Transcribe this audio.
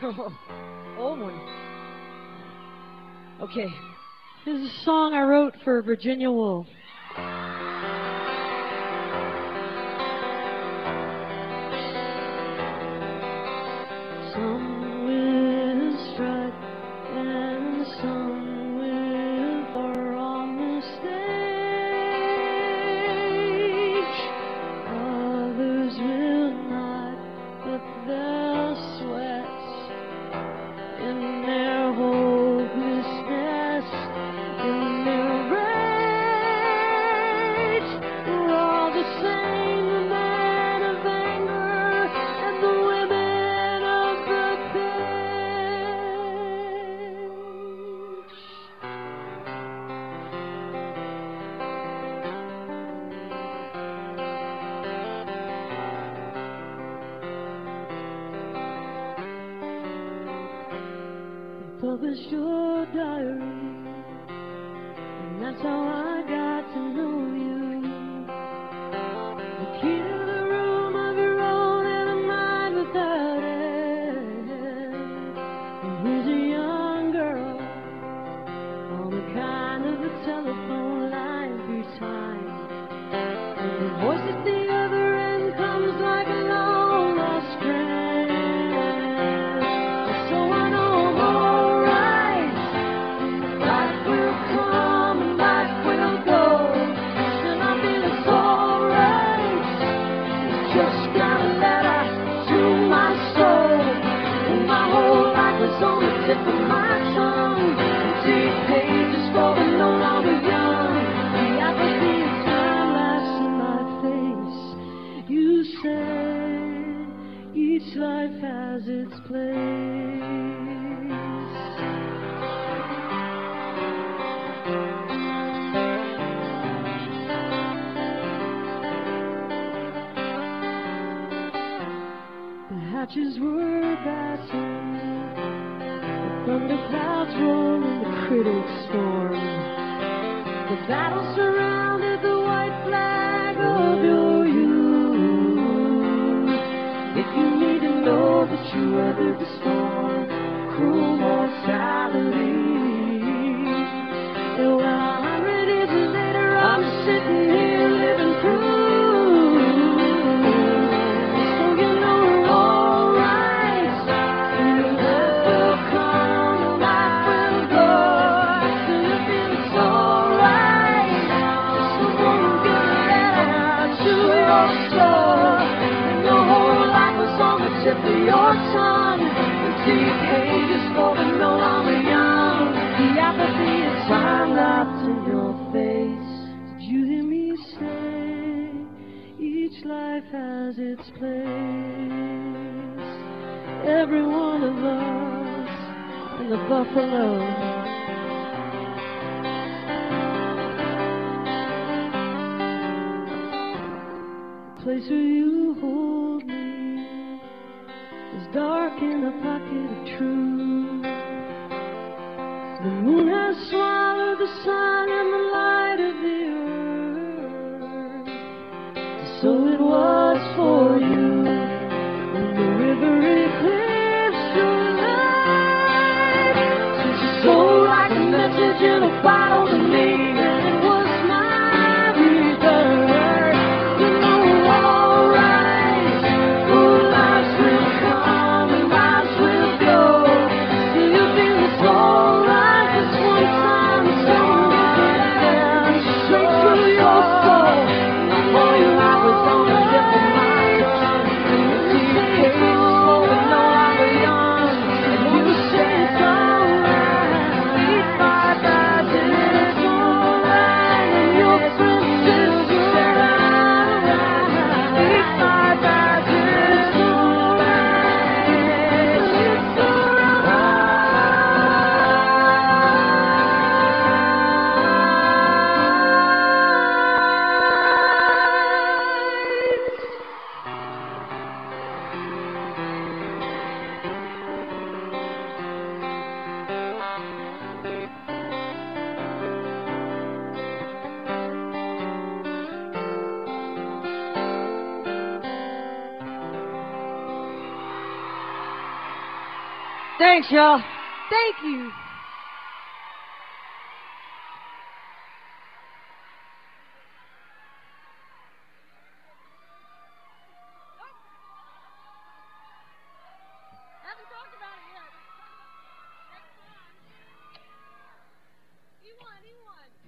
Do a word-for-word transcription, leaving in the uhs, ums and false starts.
Old one. Okay. This is a song I wrote for Virginia Woolf. Some will strut and some will pour on the stage. Others will not, but they'll sweat in their hopelessness, in their rage. We're all the same, the men of anger and the women of the bench. You published your diary, and that's how I got to know you. The key to the room of your own and a mind without end. And here's a young girl on the kind of a telephone line through time. And the voice at the other end comes like a long lost friend. So I know I'm alright. Life will come and life will go. Still I feel it's alright. Just got a letter to my soul. My whole life is on the tip of my tongue. Empty pages for the no longer young. The apathy of time laughs in my face. You said each life has its place. The hatches were battened, the thunder clouds roll and the critics storm. The battle surrounded the white flag of your youth. If you need to know that you weathered the storm, cruel mortality. And well, a hundred years later, I'm sitting here living proof. So you know we're alright. Life will come, life will go. Still you feel it's alright. Someone get a letter to your soul. And your whole life was on the tip of your tongue. Empty pages for the no longer young. The apathy of time laughed in your face. Did you hear me say each life has its place? Every one of us in the buffalo. The place where you hold me is dark in a pocket of truth. The moon has swallowed the sun and the light of the earth. So it was for you when the river eclipsed your life. Sent your soul like a message in a bottle to me, and it was my rebirth. You know we're alright. Oh, lives will come and lives will go. Still you feel it's alright. Just one time, someone gets a letter straight through your soul. No more your life was on the Thanks, y'all. Thank you.